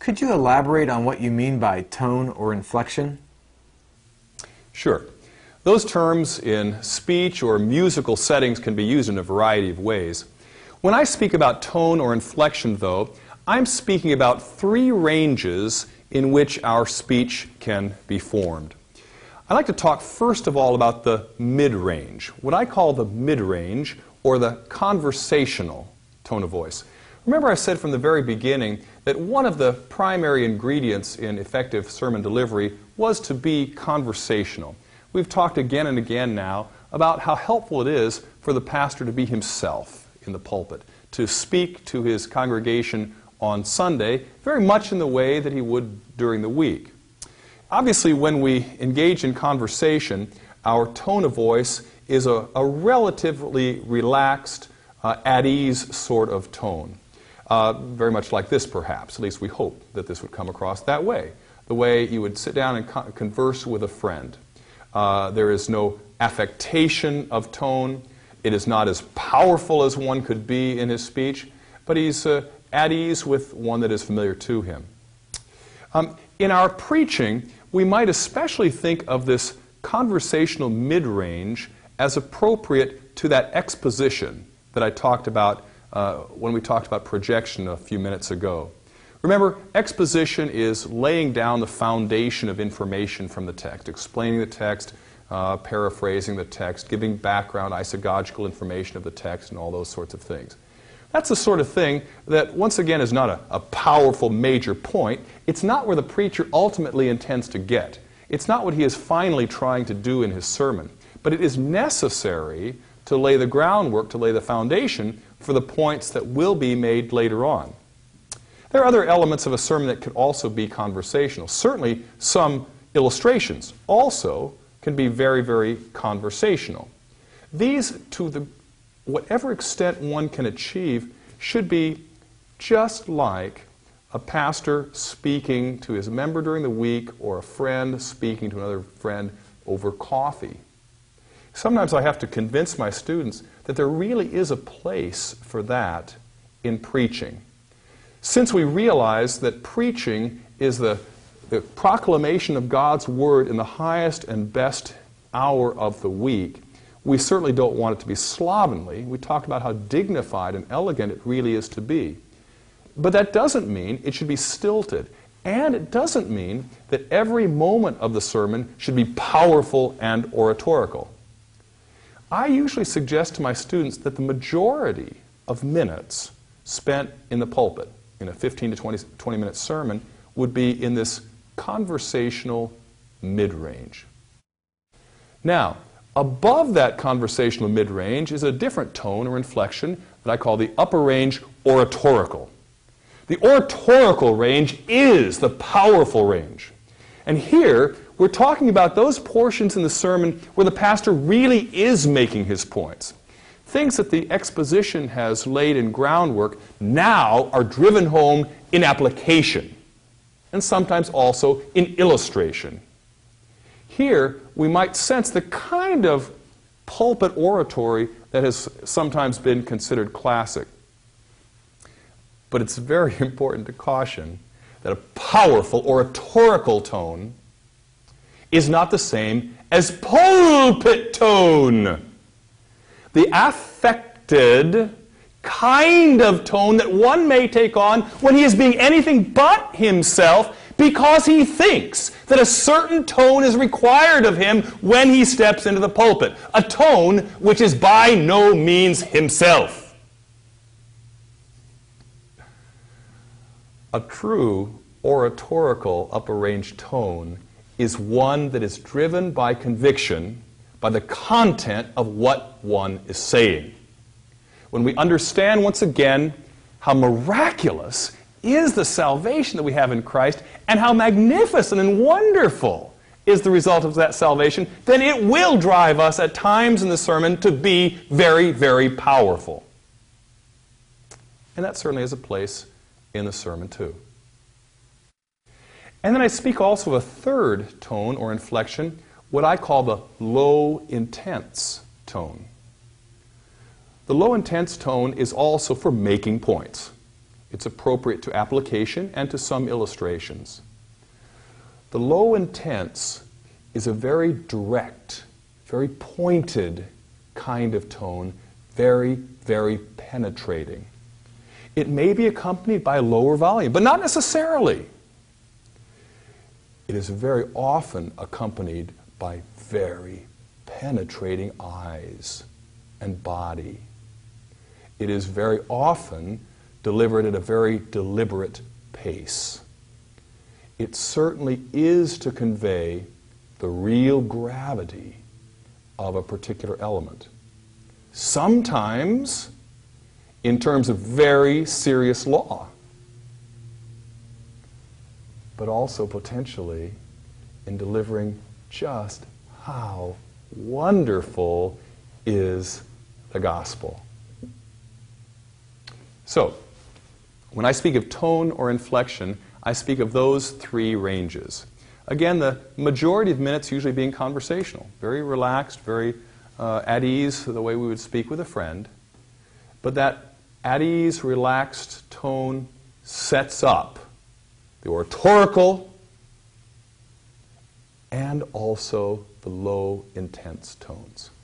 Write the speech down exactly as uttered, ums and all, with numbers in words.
Could you elaborate on what you mean by tone or inflection? Sure. Those terms in speech or musical settings can be used in a variety of ways. When I speak about tone or inflection, though, I'm speaking about three ranges in which our speech can be formed. I'd like to talk first of all about the mid-range, what I call the mid-range or the conversational tone of voice. Remember I said from the very beginning that one of the primary ingredients in effective sermon delivery was to be conversational. We've talked again and again now about how helpful it is for the pastor to be himself in the pulpit, to speak to his congregation on Sunday very much in the way that he would during the week. Obviously, when we engage in conversation, our tone of voice is a, a relatively relaxed, uh, at ease sort of tone. Uh, very much like this, perhaps. At least we hope that this would come across that way. The way you would sit down and co converse with a friend. Uh, there is no affectation of tone. It is not as powerful as one could be in his speech, but he's uh, at ease with one that is familiar to him. Um, in our preaching, we might especially think of this conversational mid-range as appropriate to that exposition that I talked about uh, when we talked about projection a few minutes ago. Remember, exposition is laying down the foundation of information from the text, explaining the text, uh, paraphrasing the text, giving background, isagogical information of the text, and all those sorts of things. That's the sort of thing that, once again, is not a, a powerful major point. It's not where the preacher ultimately intends to get. It's not what he is finally trying to do in his sermon. But it is necessary to lay the groundwork, to lay the foundation for the points that will be made later on. There are other elements of a sermon that could also be conversational. Certainly, some illustrations also can be very, very conversational. These, to the whatever extent one can achieve, should be just like a pastor speaking to his member during the week or a friend speaking to another friend over coffee. Sometimes I have to convince my students that there really is a place for that in preaching. Since we realize that preaching is the, the proclamation of God's Word in the highest and best hour of the week, we certainly don't want it to be slovenly. We talked about how dignified and elegant it really is to be. But that doesn't mean it should be stilted. And it doesn't mean that every moment of the sermon should be powerful and oratorical. I usually suggest to my students that the majority of minutes spent in the pulpit, in a fifteen to twenty minute sermon, would be in this conversational mid-range. Now, above that conversational mid-range is a different tone or inflection that I call the upper range oratorical. The oratorical range is the powerful range. And here, we're talking about those portions in the sermon where the pastor really is making his points. Things that the exposition has laid in groundwork now are driven home in application, and sometimes also in illustration. Here, we might sense the kind of pulpit oratory that has sometimes been considered classic. But it's very important to caution that a powerful oratorical tone is not the same as pulpit tone. The affected kind of tone that one may take on when he is being anything but himself because he thinks that a certain tone is required of him when he steps into the pulpit. A tone which is by no means himself. A true oratorical upper range tone is one that is driven by conviction, by the content of what one is saying. When we understand once again how miraculous is the salvation that we have in Christ and how magnificent and wonderful is the result of that salvation, then it will drive us at times in the sermon to be very, very powerful. And that certainly has a place in the sermon too. And then I speak also of a third tone or inflection, what I call the low intense tone. The low intense tone is also for making points. It's appropriate to application and to some illustrations. The low intense is a very direct, very pointed kind of tone, very, very penetrating. It may be accompanied by lower volume, but not necessarily. It is very often accompanied by very penetrating eyes and body. It is very often delivered at a very deliberate pace. It certainly is to convey the real gravity of a particular element. Sometimes in terms of very serious law, but also potentially in delivering just how wonderful is the gospel. So, when I speak of tone or inflection, I speak of those three ranges. Again, the majority of minutes usually being conversational, very relaxed, very uh, at ease, the way we would speak with a friend. But that at ease, relaxed tone sets up the oratorical and also the low, intense tones.